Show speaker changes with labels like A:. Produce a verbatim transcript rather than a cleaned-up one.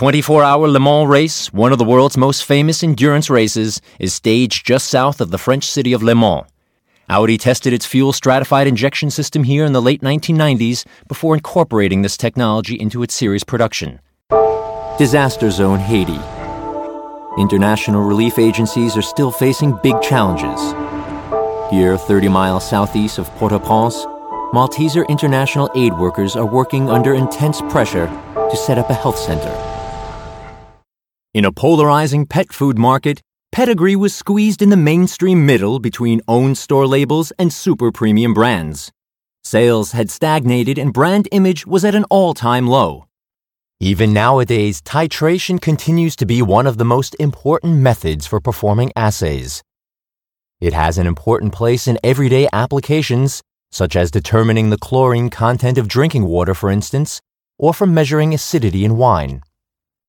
A: twenty-four hour Le Mans race, one of the world's most famous endurance races, is staged just south of the French city of Le Mans. Audi tested its fuel-stratified injection system here in the late nineteen nineties before incorporating this technology into its series production. Disaster Zone Haiti. International relief agencies are still facing big challenges. Here, thirty miles southeast of Port-au-Prince, Malteser international aid workers are working under intense pressure to set up a health center. In a polarizing pet food market, Pedigree was squeezed in the mainstream middle between owned store labels and super premium brands. Sales had stagnated and brand image was at an all-time low. Even nowadays, titration continues to be one of the most important methods for performing assays. It has an important place in everyday applications, such as determining the chlorine content of drinking water, for instance, or for measuring acidity in wine.